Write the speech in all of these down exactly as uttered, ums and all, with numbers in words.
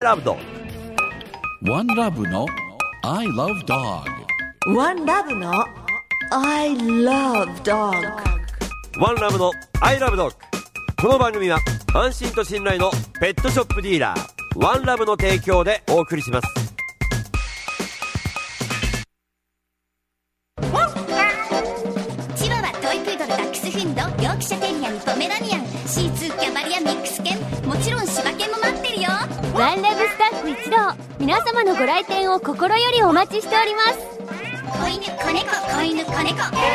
ラブドッグ。 ワンラブの I love dog。 ワンラブの I love dog。 ワンラブの I love dog。この番組は安心と信頼のペットショップディーラーワンラブの提供でお送りします。 チワワ、トイプードル、ダックスフンド、ヨークシャテリアン、ポメラニアン、シーツー、キャバリア、ミックス犬、もちろん柴犬も待ってるよ。 ワンラブスタッフ一同、皆様のご来店を心よりお待ちしております。 子犬、子猫、子犬、子猫、ペットショップワン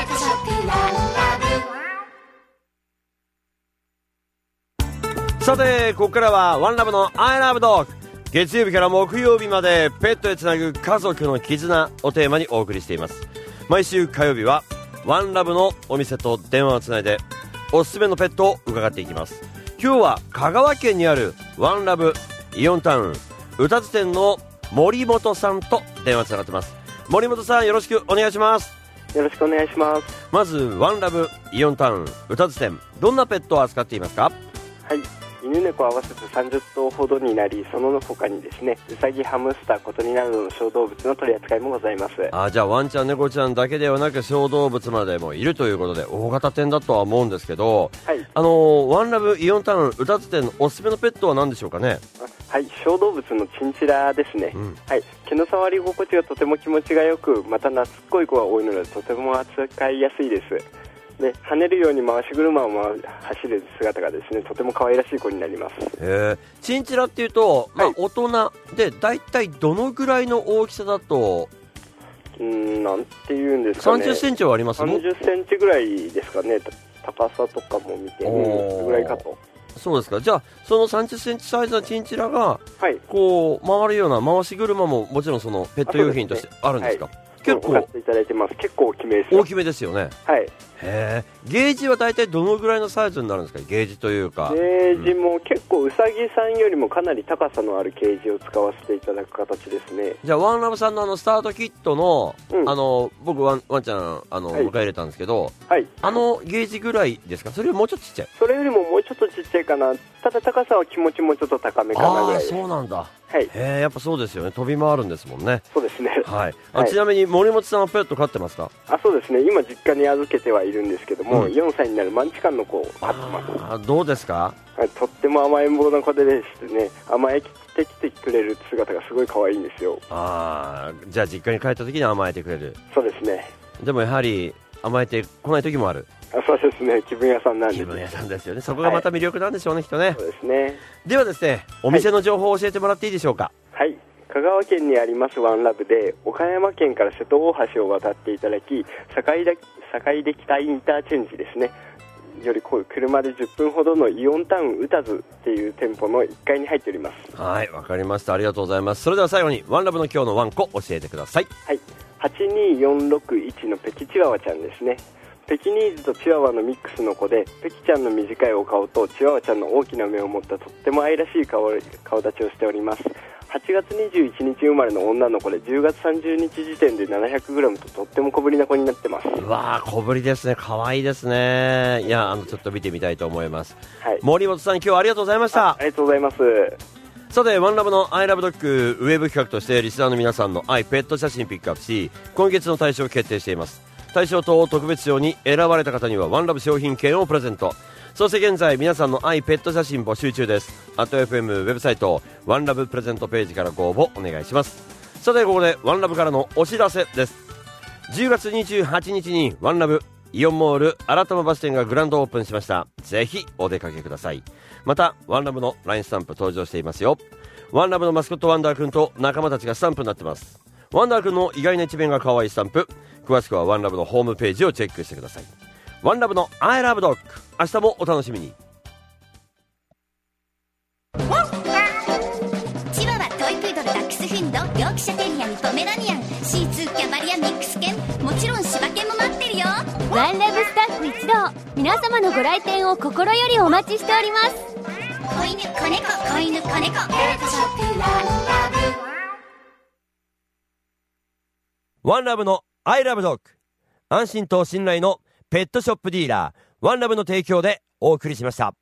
ラブ。 さてここからはワンラブの I love dog。 月曜日から木曜日までペットへつなぐ家族の絆をテーマにお送りしています。毎週火曜日はワンラブのお店と電話をつないでおすすめのペットを伺っていきます。今日は香川県にあるワンラブイオンタウンうたつ店の森本さんと電話つながってます。森本さん、よろしくお願いします。 よろしくお願いします。 まずワンラブイオンタウンうたつ店、どんなペットを扱っていますか？ はい、犬猫合わせてさんじゅっとうほどになり、その他にですね、ウサギ、ハムスター、小鳥などの小動物の取り扱いもございます。 あ、じゃあワンちゃん猫ちゃんだけではなく小動物までもいるということで大型店だとは思うんですけど、 はい、 あのー、ワンラブイオンタウンうたつ店のおすすめのペットは何でしょうかね？ はい、小動物のチンチラですね、うん、はい、毛の触り心地がとても気持ちがよく、また懐っこい子が多いのでとても扱いやすいです。で、跳ねるように回し車を回走る姿がですね、とても可愛らしい子になります。 へー、チンチラっていうと、まあ、大人でだいたいどのぐらいの大きさだと、 うーん、なんていうんですかね、 さんじゅっセンチはありますね。 さんじゅっセンチぐらいですかね、高さとかも見て、うん、ぐらいかと。そうですか。じゃあそのさんじゅっセンチサイズのチンチラが、はい、こう回るような回し車ももちろんそのペット用品としてあるんですか？ はい、 結構、 使っていただいてます。結構大きめですよ。 大きめですよね。 はい。 へー、ゲージは大体どのぐらいのサイズになるんですか？ゲージというか。 ゲージも結構ウサギさんよりもかなり高さのあるゲージを使わせていただく形ですね。 じゃあワンラブさんのあのスタートキットの、うん、あの僕ワン、ワンちゃんあの、はい、迎え入れたんですけど、はい、あのゲージぐらいですか？それよりもうちょっとちっちゃい？ それよりももうちょっとちっちゃいかな。ただ高さは気持ちもちょっと高めかなぐらいです。 ああ、そうなんだ。 はい、 へー、やっぱそうですよね。飛び回るんですもんね。 そうですね。 はい。あ、はい、ちなみに森本さんはペット飼ってますか？ あ、そうですね。今実家に預けてはいるんですけども、うん、よんさいになるマンチカンの子を飼ってます。 あ、どうですか？ はい、とっても甘えん坊な子でですね、甘えてきてくれる姿がすごい可愛いんですよ。 ああ、じゃあ実家に帰った時に甘えてくれる。 そうですね。 でもやはり甘えてこない時もある。 あ、そうですね。気分屋さんなんで。 気分屋さんですよね。そこがまた魅力なんでしょうね、はい、きっとね。 そうですね。 ではですね、お店の情報を教えてもらっていいでしょうか？ はい、香川県にありますワンラブで、岡山県から瀬戸大橋を渡っていただき、坂出北インターチェンジですねより車でじゅっぷんほどのイオンタウンうたずっていう店舗のいっかいに入っております。 はい、わかりました。ありがとうございます。それでは最後にワンラブの今日のワンコ教えてください。 はい、はちにーよんろくいちのペキチワワちゃんですね。ペキニーズとチワワのミックスの子で、ペキちゃんの短いお顔とチワワちゃんの大きな目を持ったとっても愛らしい 顔, 顔立ちをしております。はちがつにじゅういちにち生まれの女の子で、じゅうがつさんじゅうにち時点で ななひゃくグラム ととっても小ぶりな子になってます。 うわー、小ぶりですね。可愛いですね。いや、あのちょっと見てみたいと思います。はい、森本さん、今日はありがとうございました。 あ, ありがとうございます。 さて、ワンラブの I love dog ウェブ企画としてリスナーの皆さんの愛ペット写真ピックアップし、今月の対象を決定しています。対象と特別賞に選ばれた方にはワンラブ商品券をプレゼント。そして現在皆さんの愛ペット写真募集中です。アット エフエム ウェブサイトワンラブプレゼントページからご応募お願いします。さて、ここでワンラブからのお知らせです。じゅうがつにじゅうはちにちにワンラブイオンモール新玉橋店がグランドオープンしました。ぜひお出かけください。またワンラブの ライン スタンプ登場していますよ。ワンラブのマスコットワンダーくんと仲間たちがスタンプになってます。ワンダーくんの意外な一面が可愛いスタンプ、詳しくはワンラブのホームページをチェックしてください。ワンラブの I love dog、 明日もお楽しみに。 チワワ、トイプードル、ダックスフンド、ヨークシャテリアン、ポメラニアン、シーツー、キャバリア、ミックス犬、もちろん柴犬も待ってるよ。 ワンラブスタッフ一同、皆様のご来店を心よりお待ちしております。 子犬、子猫、子犬、子猫、ペットショップワンラブ。 ワンラブの I love dog、 安心と信頼のペットショップディーラーワンラブの提供でお送りしました。